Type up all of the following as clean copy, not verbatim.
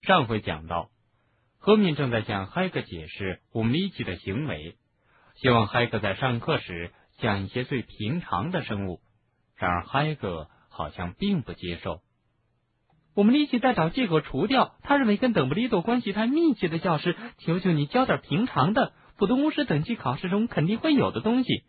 上回讲到，赫敏正在向海格解释乌姆里奇的行为，希望海格在上课时讲一些最平常的生物。然而海格好像并不接受。 我们立即在找借口除掉他认为跟邓布利多关系太密切的教师，求求你教点平常的普通巫师等级考试中肯定会有的东西。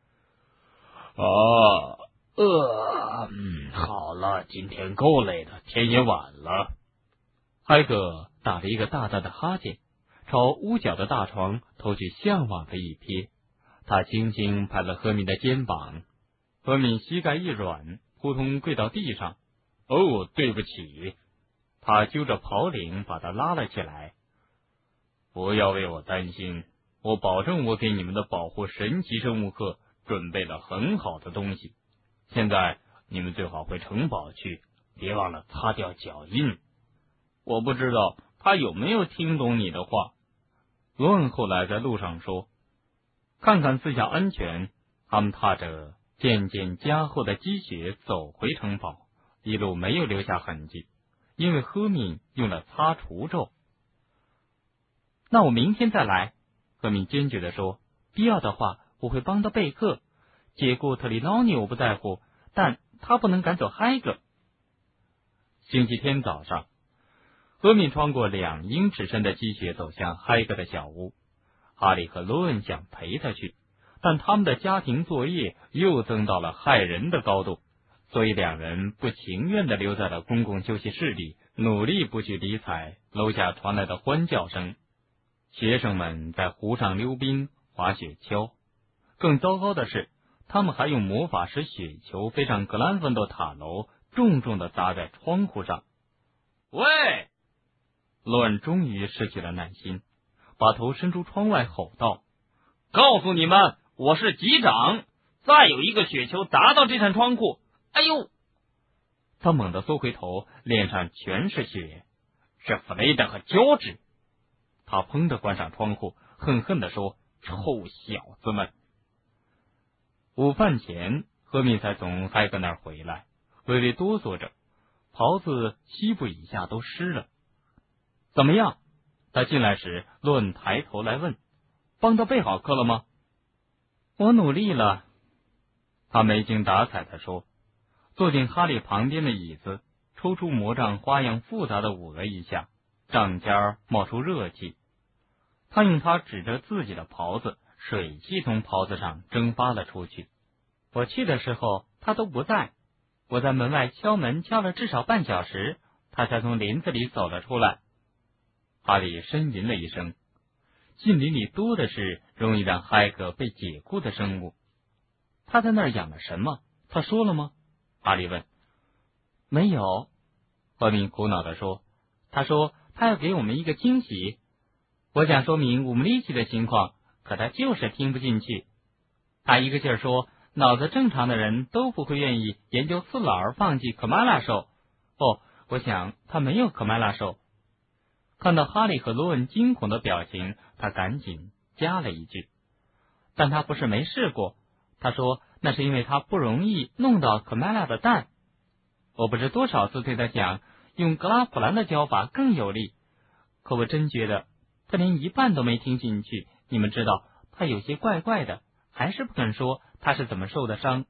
好了，今天够累的，天也晚了。 海格打了一个大大的哈欠，朝屋角的大床投去向往的一瞥。他轻轻拍了赫敏的肩膀，赫敏膝盖一软，扑通跪到地上。 哦，对不起。 他揪着袍领把他拉了起来。 不要为我担心，我保证我给你们的保护神奇生物课准备了很好的东西。现在你们最好回城堡去，别忘了擦掉脚印。 我不知道他有没有听懂你的话。罗恩后来在路上说，看看四下安全，他们踏着渐渐加厚的积雪走回城堡，一路没有留下痕迹，因为赫敏用了擦除咒。 那我明天再来，赫敏坚决地说，必要的话我会帮到贝克，解雇特里劳尼我不在乎，但他不能赶走海格。 星期天早上，赫敏穿过2英尺深的积雪走向海格的小屋。哈利和罗恩想陪他去，但他们的家庭作业又增到了骇人的高度，所以2人不情愿地留在了公共休息室里，努力不去理睬楼下传来的欢叫声。学生们在湖上溜冰、滑雪橇。更糟糕的是，他们还用魔法使雪球飞上格兰芬多塔楼，重重地砸在窗户上。 喂！ 罗恩终于失去了耐心，把头伸出窗外吼道： 告诉你们，我是级长，再有一个雪球砸到这扇窗户，哎呦！ 他猛地缩回头，脸上全是血。 是弗雷德和乔治。 他砰地关上窗户，恨恨地说： 臭小子们！ 午饭前，赫敏才从海格那儿回来，微微哆嗦着，袍子膝部以下都湿了。怎么样？他进来时，洛恩抬头来问：帮他备好课了吗？ 我努力了。 他没精打采地说，坐进哈利旁边的椅子，抽出魔杖，花样复杂的舞了一下，杖尖冒出热气。他用它指着自己的袍子，水汽从袍子上蒸发了出去。 我去的时候他都不在，我在门外敲门敲了至少半小时，他才从林子里走了出来。 哈利呻吟了一声，近邻里多的是容易让海格被解雇的生物。他在那儿养了什么？他说了吗？哈利问。 没有， 赫敏苦恼地说。 他说他要给我们一个惊喜。我想说明乌姆里奇的情况，可他就是听不进去。他一个劲儿说，脑子正常的人都不会愿意研究刺佬而放弃可麦拉兽。我想他没有可麦拉兽。看到哈利和罗恩惊恐的表情，他赶紧加了一句：但他不是没试过。他说那是因为他不容易弄到可麦拉的蛋。我不知多少次对他讲，用格拉普兰的教法更有利，可我真觉得他连一半都没听进去。你们知道，他有些怪怪的，还是不肯说他是怎么受的伤。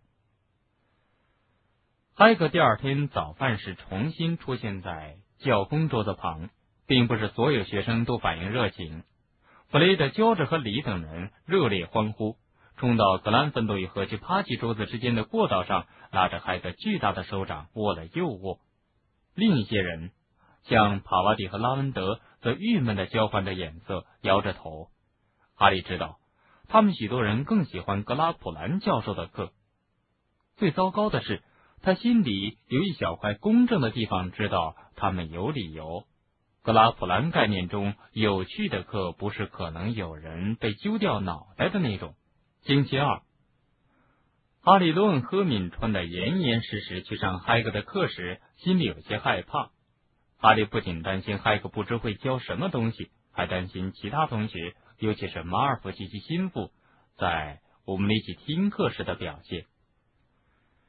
海格第二天早饭时重新出现在教工桌子旁，并不是所有学生都反应热情。弗雷德、乔治和李等人热烈欢呼，冲到格兰芬多与和去帕奇桌子之间的过道上，拉着海格巨大的手掌握了又握。另一些人，像帕瓦蒂和拉文德，则郁闷地交换着眼色，摇着头。哈利知道，他们许多人更喜欢格拉普兰教授的课。最糟糕的是，他心里有一小块公正的地方，知道他们有理由。格拉普兰概念中有趣的课，不是可能有人被揪掉脑袋的那种。星期二，哈利、罗恩、赫敏穿得严严实实去上海格的课时，心里有些害怕。哈利不仅担心海格不知会教什么东西，还担心其他同学，尤其是马尔福及其心腹，在我们一起听课时的表现。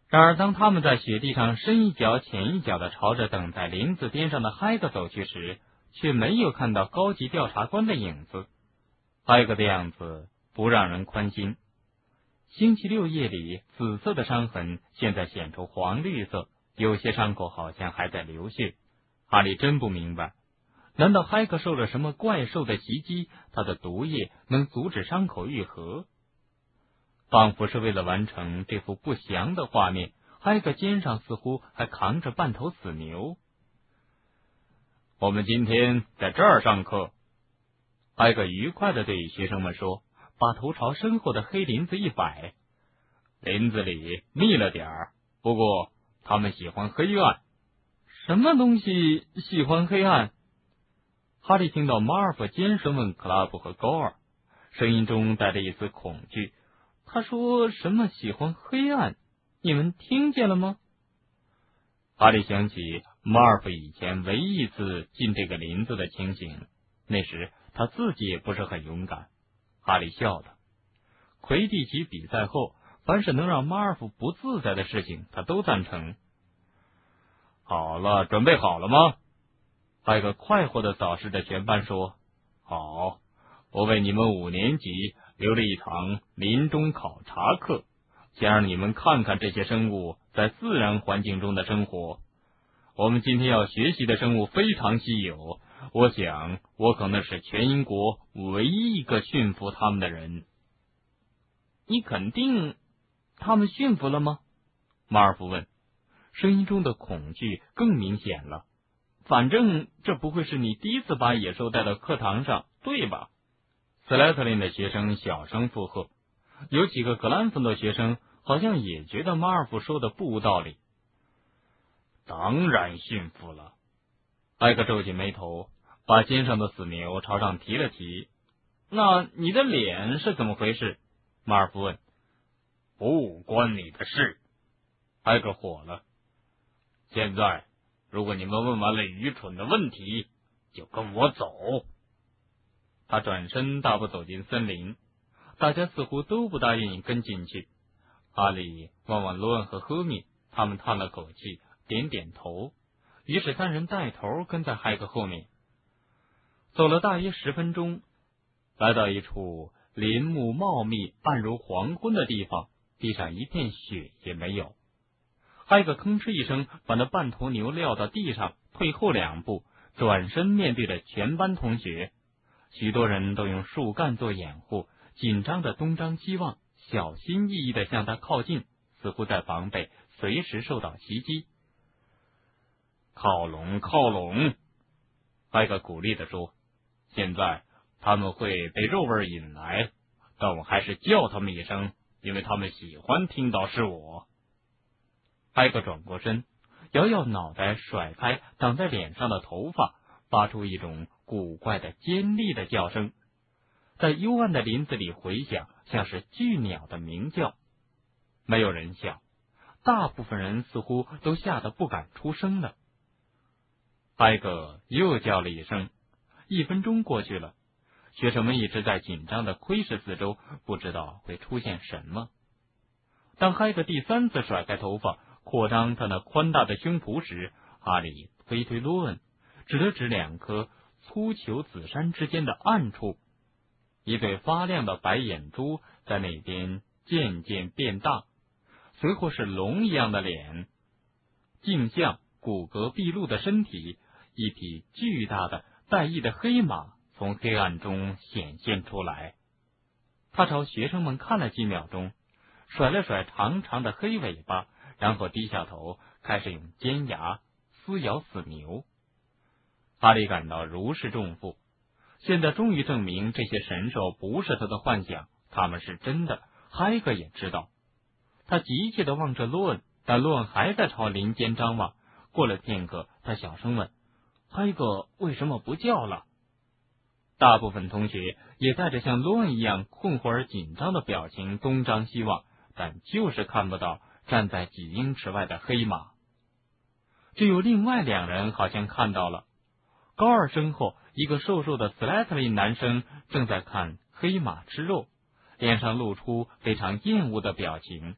然而当他们在雪地上深一脚浅一脚的朝着等在林子边上的海格走去时，却没有看到高级调查官的影子。海格的样子不让人宽心。星期六夜里，紫色的伤痕现在显出黄绿色，有些伤口好像还在流血。哈利真不明白，难道海格受了什么怪兽的袭击，他的毒液能阻止伤口愈合？仿佛是为了完成这幅不祥的画面，海格肩上似乎还扛着半头死牛。 我们今天在这儿上课， 海格愉快地对学生们说，把头朝身后的黑林子一摆。 林子里密了点儿，不过他们喜欢黑暗。 什么东西喜欢黑暗？哈利听到马尔福尖声问克拉布和高尔，声音中带着一丝恐惧。他说什么喜欢黑暗？你们听见了吗？ 哈利想起马尔福以前唯一一次进这个林子的情形，那时他自己也不是很勇敢。哈利笑了。魁地奇比赛后，凡是能让马尔福不自在的事情，他都赞成。好了，准备好了吗？ 海格快活地扫视着全班说： 好，我为你们5年级留了一堂林中考察课，想让你们看看这些生物在自然环境中的生活。我们今天要学习的生物非常稀有，我想我可能是全英国唯一一个驯服他们的人。 你肯定他们驯服了吗？ 马尔福问， 声音中的恐惧更明显了。反正这不会是你第一次把野兽带到课堂上，对吧？ 斯莱特林的学生小声附和， 有几个格兰芬多学生好像也觉得马尔福说的不无道理。 当然驯服了。 艾克皱起眉头，把肩上的死牛朝上提了提。那你的脸是怎么回事？马尔福问。 不关你的事。 艾克火了。 现在如果你们问完了愚蠢的问题，就跟我走。 他转身大步走进森林，大家似乎都不大愿意跟进去。哈利望望罗恩和赫敏，他们叹了口气，点点头，于是3人带头跟在海格后面。走了大约10分钟，来到一处林木茂密、暗如黄昏的地方，地上一片雪也没有。海格吭哧一声把那半头牛撂到地上，退后2步，转身面对着全班同学。许多人都用树干做掩护，紧张的东张西望，小心翼翼地向他靠近，似乎在防备随时受到袭击。 靠拢，靠拢！海格鼓励地说。现在他们会被肉味引来，但我还是叫他们一声，因为他们喜欢听到是我。 海格转过身，摇摇脑袋，甩开挡在脸上的头发，发出一种古怪的尖利的叫声，在幽暗的林子里回响，像是巨鸟的鸣叫。没有人笑，大部分人似乎都吓得不敢出声了。海格又叫了一声，1分钟过去了，学生们一直在紧张地窥视四周，不知道会出现什么。当海格第3次甩开头发，扩张他那宽大的胸脯时，哈利推推罗恩，指了指2颗粗球紫杉之间的暗处，一对发亮的白眼珠在那边渐渐变大，随后是龙一样的脸，镜像骨骼毕露的身体，一匹巨大的带翼的黑马从黑暗中显现出来。他朝学生们看了几秒钟，甩了甩长长的黑尾巴，然后低下头，开始用尖牙撕咬死牛。哈利感到如释重负，现在终于证明这些神兽不是他的幻想，他们是真的。海格也知道。他急切地望着罗恩，但罗恩还在朝林间张望。过了片刻，他小声问：海格为什么不叫了？大部分同学也带着像罗恩一样困惑而紧张的表情东张西望，但就是看不到站在几英尺外的黑马。只有另外2人好像看到了。高尔身后一个瘦瘦的斯莱特林男生正在看黑马吃肉，脸上露出非常厌恶的表情。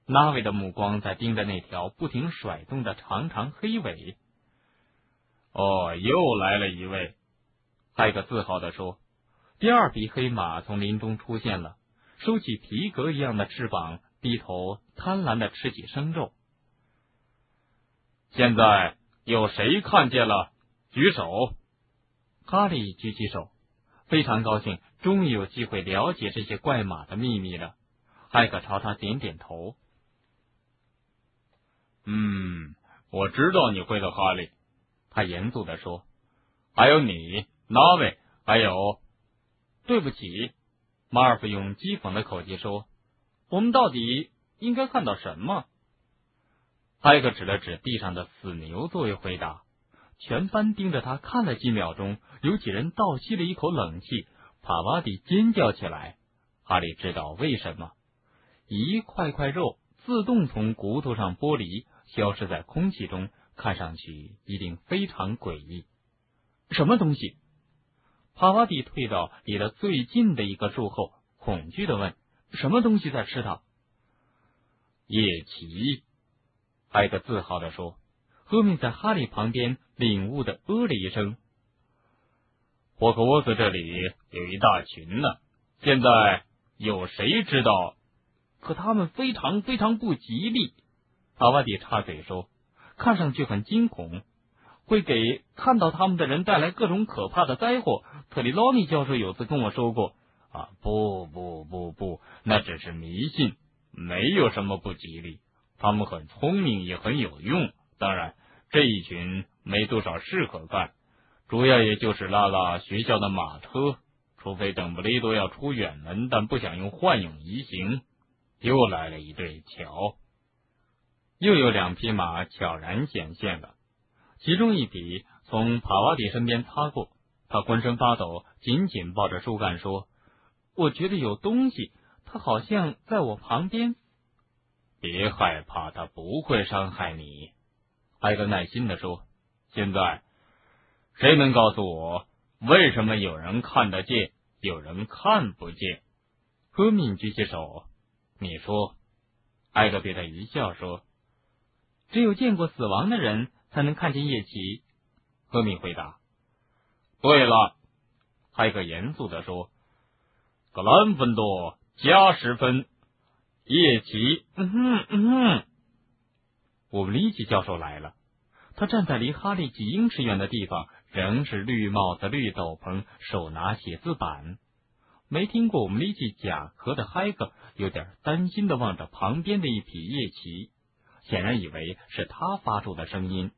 拉维的目光在盯着那条不停甩动的长长黑尾。 哦，又来了一位， 海格自豪地说。第二匹黑马从林中出现了，收起皮革一样的翅膀，低头贪婪地吃起生肉。 现在有谁看见了？举手。 哈利举起手，非常高兴，终于有机会了解这些怪马的秘密了。海格朝他点点头。 我知道你会的，哈利， 他严肃地说。 还有你，拉维，还有…… 对不起，马尔福用讥讽的口气说，我们到底应该看到什么？海格指了指地上的死牛作为回答。全班盯着他看了几秒钟，有几人倒吸了一口冷气，帕瓦迪尖叫起来。哈利知道为什么，一块块肉自动从骨头上剥离，消失在空气中，看上去一定非常诡异。什么东西？帕瓦迪退到离得最近的一个树后，恐惧地问：什么东西在吃它？ 夜骑。 海格自豪地说。赫敏在哈利旁边领悟地了一声。 霍格沃兹这里有一大群呢，现在有谁知道？ 可他们非常非常不吉利，帕瓦迪插嘴说，看上去很惊恐，会给看到他们的人带来各种可怕的灾祸。特里劳尼教授有次跟我说过。 不，那只是迷信，没有什么不吉利，他们很聪明也很有用。当然这一群没多少事可干，主要也就是拉拉学校的马车，除非邓布利多要出远门，但不想用幻影移行。又来了一对，瞧， 又有2匹马悄然显现了，其中一匹从帕瓦迪身边擦过，他浑身发抖，紧紧抱着树干说，我觉得有东西，它好像在我旁边。 别害怕，它不会伤害你，海格耐心地说。现在谁能告诉我，为什么有人看得见，有人看不见？ 赫敏举起手。 你说。 海格对他一笑说，只有见过死亡的人才能看见夜骑。赫敏回答。 对了， 海格严肃地说， 格兰芬多加10分，夜骑。 我们利奇教授来了，他站在离哈利几英尺远的地方，仍是绿帽子绿斗篷，手拿写字板。没听过我们利奇甲壳的海格有点担心地望着旁边的一匹夜骑，显然以为是他发出的声音。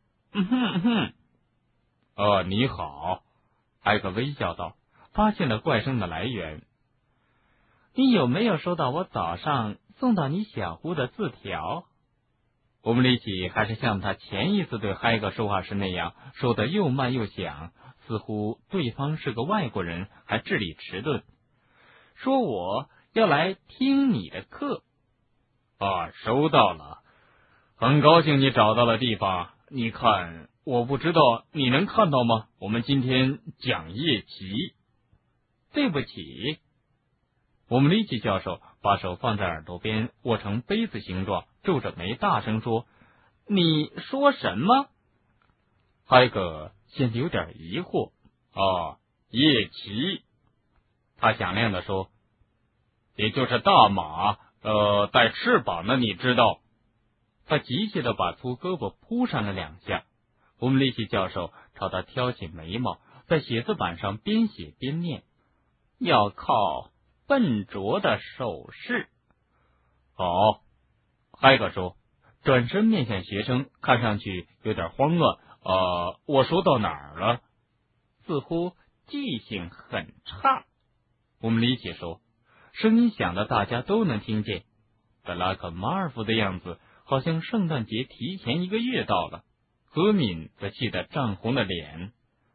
你好， 海格微笑道，发现了怪声的来源。你有没有收到我早上送到你小屋的字条？我们利奇还是像他前一次对海格说话时那样，说得又慢又响，似乎对方是个外国人，还智力迟钝。说我要来听你的课。 收到了，很高兴你找到了地方。你看，我不知道你能看到吗？我们今天讲夜骑。 对不起。我们利奇教授把手放在耳朵边，握成杯子形状，皱着眉大声说，你说什么？海格显得有点疑惑。 夜骑， 他响亮地说， 也就是大马，带翅膀的，你知道。 他急切地把粗胳膊扑上了2下。我们利奇教授朝他挑起眉毛，在写字板上边写边念，要靠笨拙的手势。 好， 海格说，转身面向学生，看上去有点慌乱。 我说到哪儿了？ 似乎记性很差。我们理解说，声音响的大家都能听见。德拉克马尔福的样子好像圣诞节提前1个月到了。赫敏则气得涨红了脸。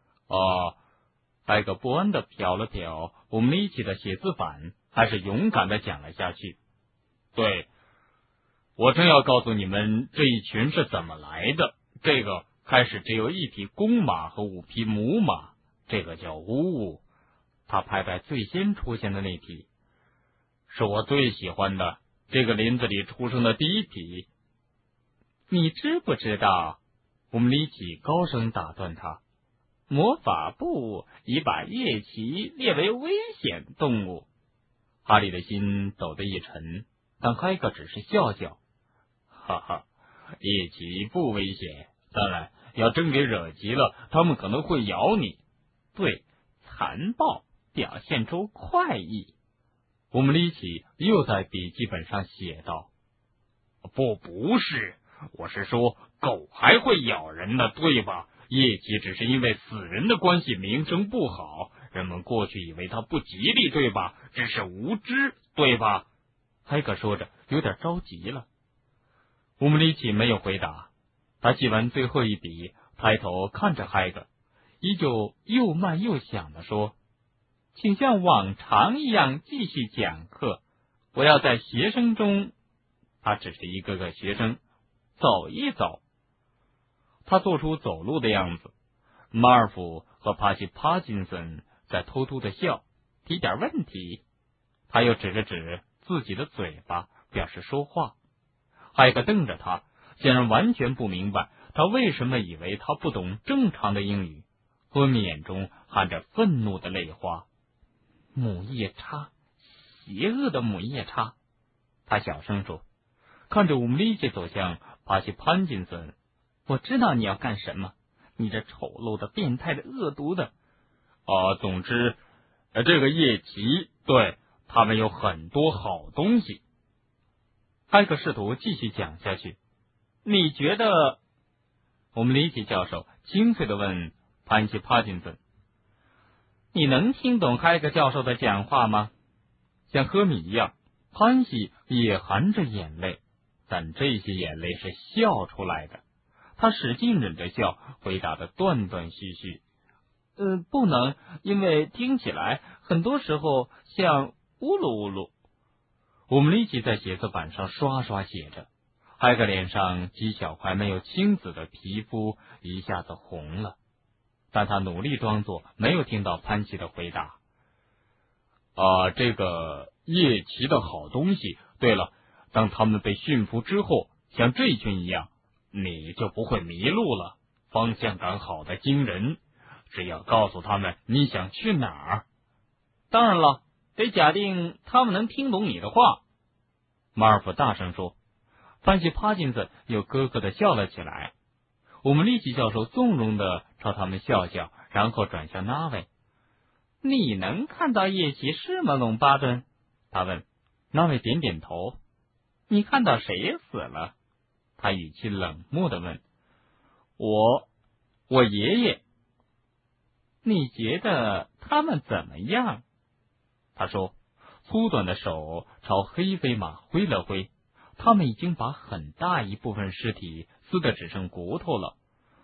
海格不安地瞟了瞟我们一起的写字板，还是勇敢地讲了下去。 对，我正要告诉你们这一群是怎么来的。这个开始只有1匹公马和5匹母马，这个叫呜呜。他拍拍最先出现的那匹，是我最喜欢的， 这个林子里出生的第一匹。 你知不知道？ 我们李奇高声打断他。 魔法部已把夜骑列为危险动物。 哈利的心抖得一沉，但海格只是笑笑。哈哈，夜骑不危险，当然要真给惹急了，他们可能会咬你。 对，残暴，表现出快意。 我们李奇又在笔记本上写道： 不是，我是说狗还会咬人呢，对吧？夜骑只是因为死人的关系名声不好，人们过去以为它不吉利，对吧？只是无知，对吧？ 海格说着有点着急了。乌姆里奇没有回答，他记完最后一笔，抬头看着海格，依旧又慢又响地说： 请像往常一样继续讲课，我要在学生中， 他指着一个个学生， 走一走。 他做出走路的样子。马尔福和帕西帕金森在偷偷的笑，提点问题。他又指了指自己的嘴巴，表示说话。海格瞪着他，显然完全不明白他为什么以为他不懂正常的英语。赫敏眼中含着愤怒的泪花。 母夜叉，邪恶的母夜叉， 他小声说，看着乌姆里奇走向帕西潘金森。 我知道你要干什么，你这丑陋的、变态的、恶毒的。 总之，这个夜骑，对，他们有很多好东西。 海格试图继续讲下去。 你觉得？ 我们李奇教授清脆地问潘西帕金森： 你能听懂海格教授的讲话吗？ 像赫米一样，潘西也含着眼泪，但这些眼泪是笑出来的。他使劲忍着笑，回答的断断续续。 不能，因为听起来很多时候像呜噜呜噜。 我们立即在写字板上刷刷写着，海格脸上几小块没有青紫的皮肤一下子红了，但他努力装作没有听到潘西的回答。 这个夜骑的好东西，对了，当他们被驯服之后，像这群一样，你就不会迷路了，方向感好的惊人。只要告诉他们你想去哪儿。 当然了，得假定他们能听懂你的话。 马尔福大声说。潘西帕金森又咯咯的笑了起来。我们立即教授纵容的朝他们笑笑，然后转向那位。 你能看到夜骑是吗，龙巴顿？他问。 那位点点头。 你看到谁死了？ 他语气冷漠地问。 我爷爷。你觉得他们怎么样？ 他说，粗短的手朝黑飞马挥了挥。他们已经把很大一部分尸体撕得只剩骨头了。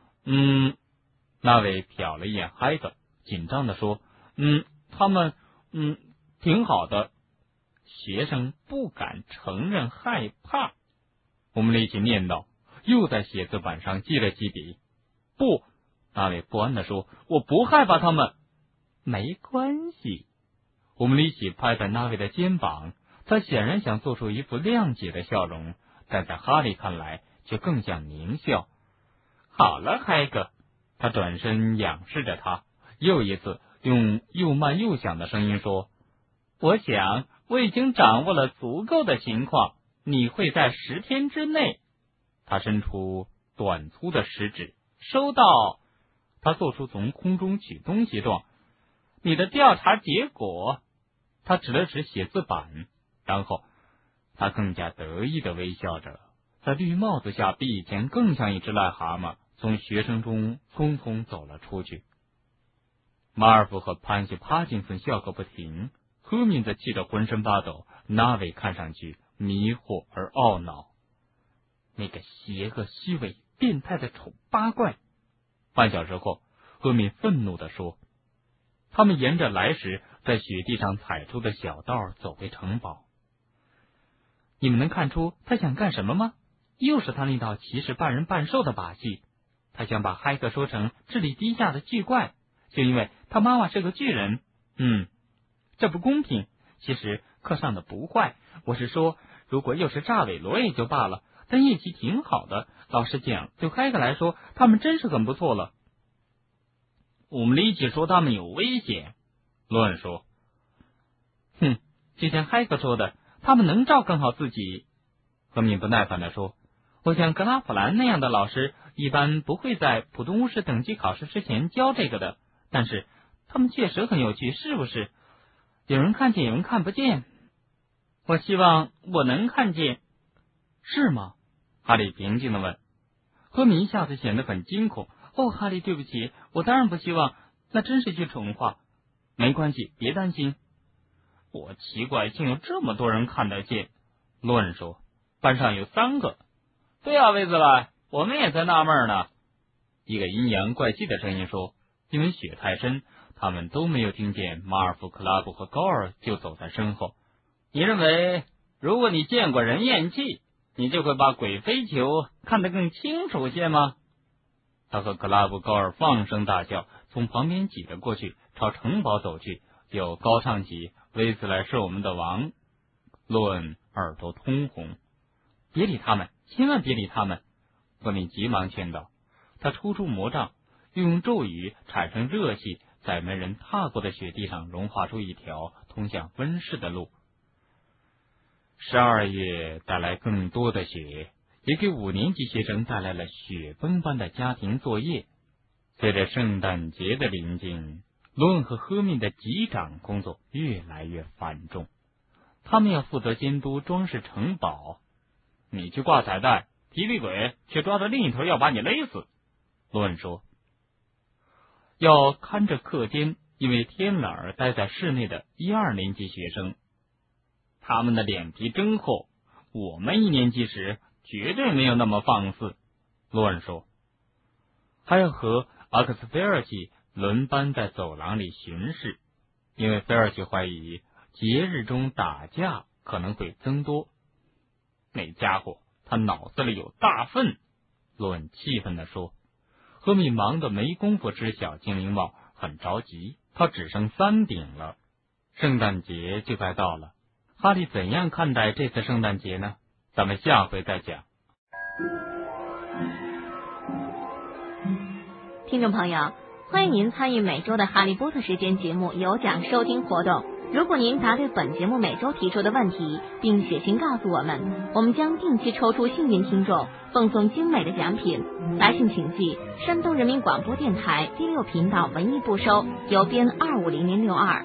那位瞟了一眼海格，紧张地说， 他们挺好的。 学生不敢承认害怕。我们立即念叨，又在写字板上记了几笔。 不， 那位不安地说， 我不害怕他们。 没关系。我们立即拍拍那位的肩膀，他显然想做出一副谅解的笑容，但在哈利看来却更像狞笑。 好了，海格。 他转身仰视着他，又一次用又慢又响的声音说， 我想我已经掌握了足够的情况，你会在10天之内。 他伸出短粗的食指。 收到。 他做出从空中取东西状。 你的调查结果。 他指了指写字板，然后他更加得意的微笑着，在绿帽子下比以前更像一只癞蛤蟆，从学生中匆匆走了出去。马尔福和潘西帕金森笑个不停，赫敏则气得浑身发抖，那位看上去迷惑而懊恼。 那个邪恶、虚伪、变态的丑八怪。 半小时后，赫敏愤怒地说。他们沿着来时在雪地上踩出的小道走回城堡。 你们能看出他想干什么吗？又是他那道骑士半人半兽的把戏。他想把海格说成智力低下的巨怪，就因为他妈妈是个巨人。这不公平。其实课上的不坏，我是说如果又是炸韦罗也就罢了，但叶奇挺好的。老实讲，就开克来说，他们真是很不错了。 我们里奇说他们有危险，罗恩说。 哼，就像海克说的，他们能照看好自己。赫敏不耐烦地说，我想格拉普兰那样的老师一般不会在普通巫师等级考试之前教这个的，但是他们确实很有趣，是不是？有人看见，有人看不见。我希望我能看见。是吗？哈利平静地问。赫敏一下子显得很惊恐。哦，哈利，对不起，我当然不希望，那真是句蠢话。没关系，别担心。 我奇怪，竟有这么多人看得见。罗恩说，班上有3个。对啊，威斯莱，我们也在纳闷呢。一个阴阳怪气的声音说，因为雪太深，他们都没有听见马尔福、克拉布和高尔就走在身后。你认为，如果你见过人咽气，你就会把鬼飞球看得更清楚些吗？他和克拉布、高尔放声大笑，从旁边挤了过去，朝城堡走去，又高唱起威斯莱是我们的王。洛恩耳朵通红。别理他们，千万别理他们！赫敏急忙劝道。他抽出魔杖，又用咒语产生热气，在没人踏过的雪地上融化出一条通向温室的路。12月带来更多的雪，也给5年级学生带来了雪崩般的家庭作业。随着圣诞节的临近，罗恩和赫敏的级长工作越来越繁重。他们要负责监督装饰城堡。你去挂彩带，提皮鬼却抓着另一头要把你勒死。罗恩说。要看着课间，因为天冷而待在室内的1、2年级学生。他们的脸皮真厚，我们1年级时绝对没有那么放肆。罗恩说。还要和阿克斯菲尔奇轮班在走廊里巡视，因为菲尔奇怀疑节日中打架可能会增多。那家伙，他脑子里有大粪！罗恩气愤地说。赫敏忙得没工夫织小精灵帽，很着急，他只剩3顶了。圣诞节就快到了，哈利怎样看待这次圣诞节呢？咱们下回再讲。 听众朋友，欢迎您参与每周的哈利波特时间节目有奖收听活动。如果您答对本节目每周提出的问题，并写信告诉我们，我们将定期抽出幸运听众，奉送精美的奖品。来信请寄山东人民广播电台第6频道文艺部收，邮编250062。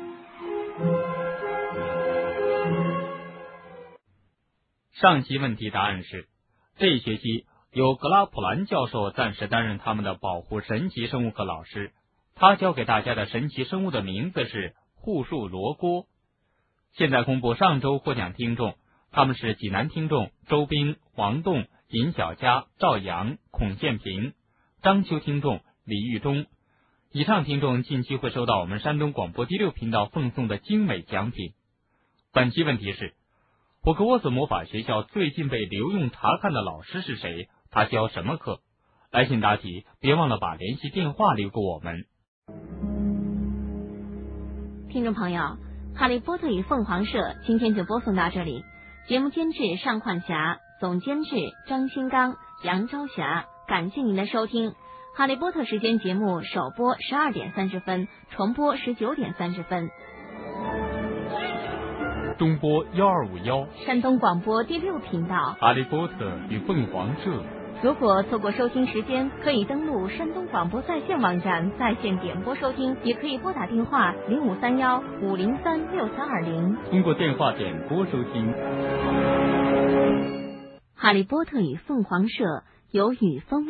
上期问题答案是：这一学期由格拉普兰教授暂时担任他们的保护神奇生物课老师，他教给大家的神奇生物的名字是护树罗锅。现在公布上周获奖听众，他们是济南听众周斌、黄栋、尹小佳、赵阳、孔宪平，章丘听众李玉忠。以上听众近期会收到我们山东广播第6频道奉送的精美奖品。本期问题是：霍格沃茨魔法学校最近被留用查看的老师是谁？他教什么课？来信答题，别忘了把联系电话留给我们。 听众朋友，哈利波特与凤凰社今天就播送到这里。节目监制尚焕霞，总监制张新刚、杨朝霞。感谢您的收听。哈利波特时间节目首播12点30分，重播19点30分。 中波1251， 山东广播第6频道， 哈利波特与凤凰社。 如果错过收听时间，可以登录山东广播在线网站在线点播收听，也可以拨打电话0531-503-6320， 通过电话点播收听。 哈利波特与凤凰社由雨风